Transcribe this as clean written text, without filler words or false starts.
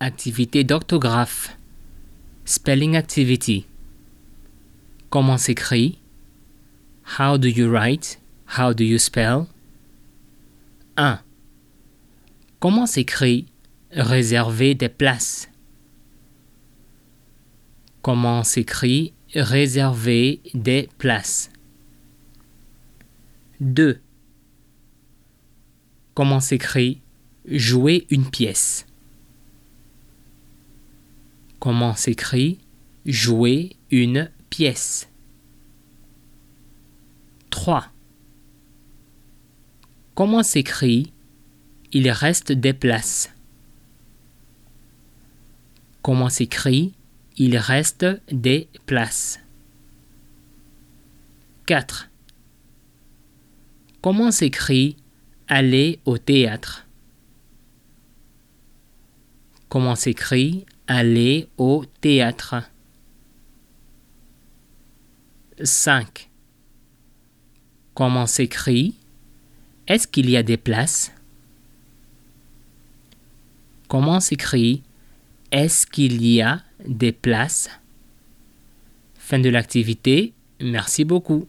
Activité d'orthographe. Spelling activity. Comment s'écrit? How do you write? How do you spell? 1. Comment s'écrit réserver des places? Comment s'écrit réserver des places? 2. Comment s'écrit jouer une pièce? Comment s'écrit jouer une pièce? 3. Comment s'écrit il reste des places? Comment s'écrit il reste des places? 4. Comment s'écrit aller au théâtre? Comment s'écrit aller au théâtre? 5. Comment s'écrit est-ce qu'il y a des places? Comment s'écrit est-ce qu'il y a des places? Fin de l'activité. Merci beaucoup.